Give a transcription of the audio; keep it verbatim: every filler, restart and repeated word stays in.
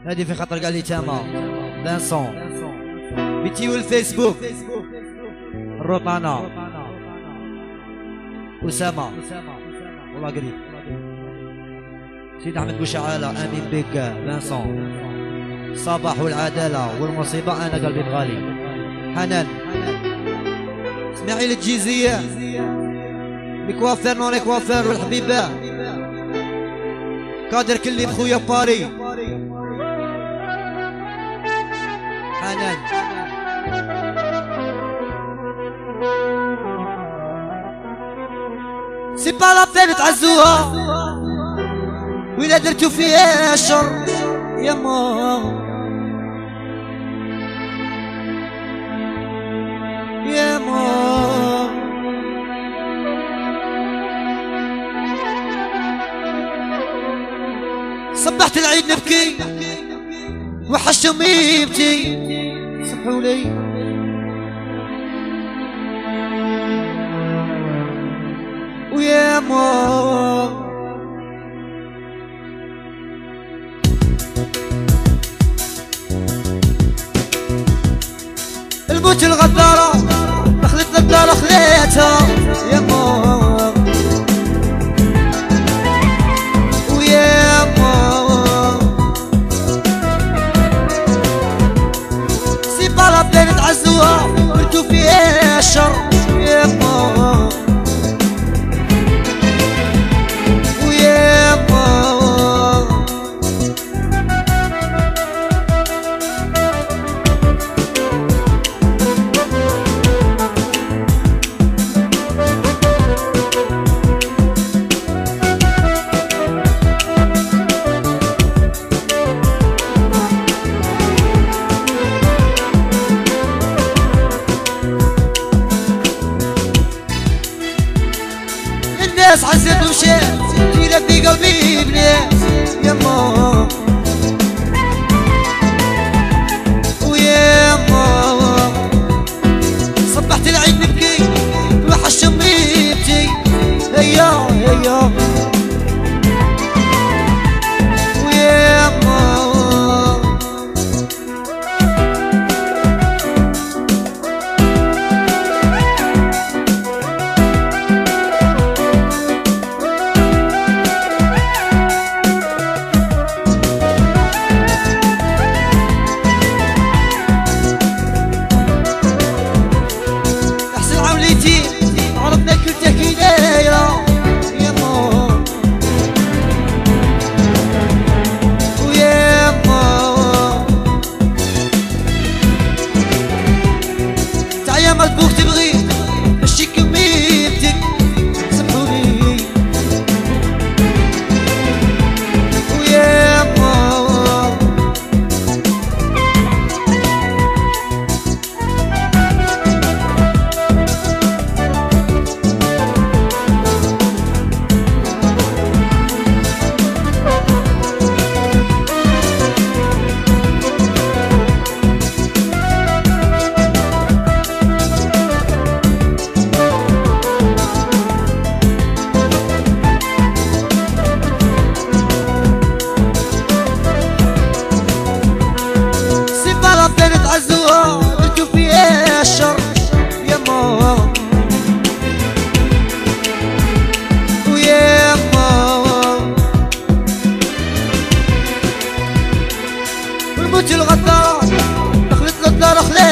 هذه في خطر قال لي تاما فانسون بيتي والفيسبوك الروطانة أسامة والله قريب سيد أحمد بوشعالة أمين بيك فانسون صباح والعدالة والمصيبة أنا قلبي بغالي حنان اسماعيل الجيزية لكوافير نون لكوافير والحبيبة قادر كلي بخويا باري حنان سي با لا بين تعزوها وإلا درتو فيها الشر يا ماما يا ماما صبحت العيد نبكي وحشت امي يبكي صبحوا لي ويا ماما الموت الغدارة دخلت للدار خليتها يا ماما ويا ماما سي بالا بين تعزوها قلتو فيها الشر يا ماما ويا ماما الناس حسيت ومشيت جينا في قلبي بناس يا ماما ويا ماما صبحت العيد نبكي وحش امي يبكي هيا هيا ويا ماما عرفنا كل تكيدايا يا ماما ويا ماما تعيا مطبوخ تبغي مشي كميتك سمحولي ويا ماما عزوها قلتو فيها الشر يا ماما ويا ماما والموت الغدار دخلت للدار خليتها